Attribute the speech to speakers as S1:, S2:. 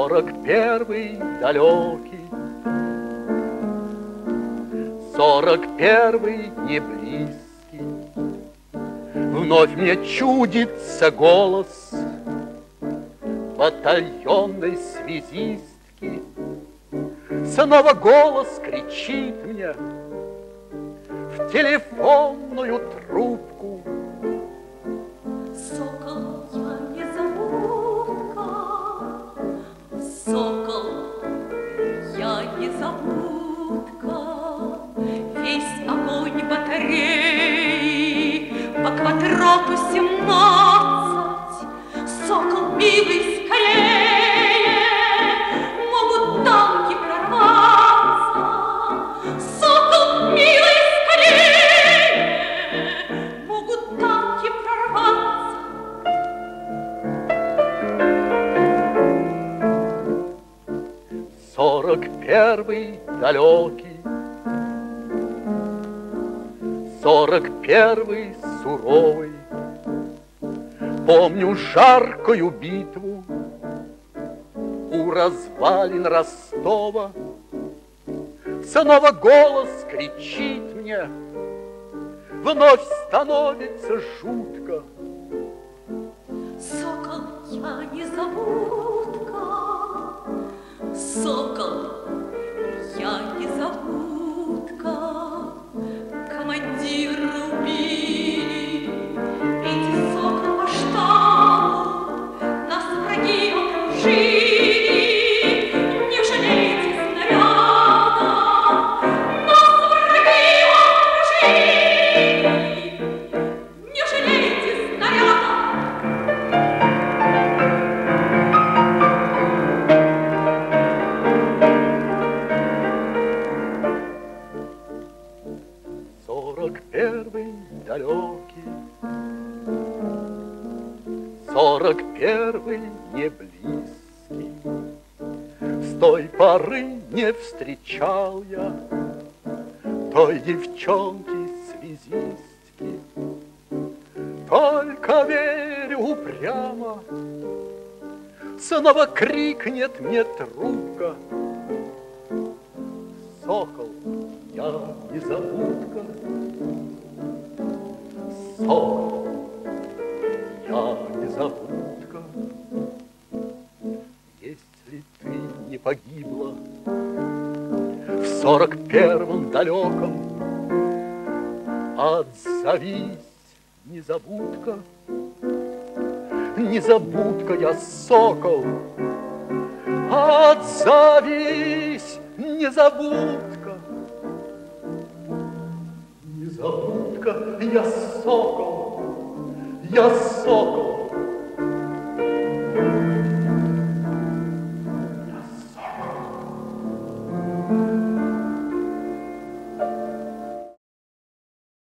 S1: 41-й далекий, 41-й не близкий. Вновь мне чудится голос батальонной связистки. Снова голос кричит мне в телефонную трубку:
S2: сокол, я незабудка, сокол, я незабудка. Весь огонь батареи по квадрату 17. Сокол, милый, скорее, могут танки прорваться. Сокол, милый, скорее, могут танки прорваться.
S1: 41-й далекий, 41-й суровый. Помню жаркую битву у развалин Ростова. Снова голос кричит мне, вновь становится жутко:
S2: сокол, я незабудка, сокол, я незабудка. Командира убили, эти сокол по штабу, нас враги окружили. Не жалейте снаряда, нас враги окружили. Не жалейте снаряда.
S1: Далекий, 41-й не близкий. С той поры не встречал я той девчонки-связистки. Только верю упрямо, снова крикнет мне трубка: сокол, я незабудка. Сокол, я незабудка. Если ты не погибла в 41-м далеком, отзовись, незабудка. Незабудка я, сокол, отзовись, незабудка. Незабудка, я сокол, я сокол.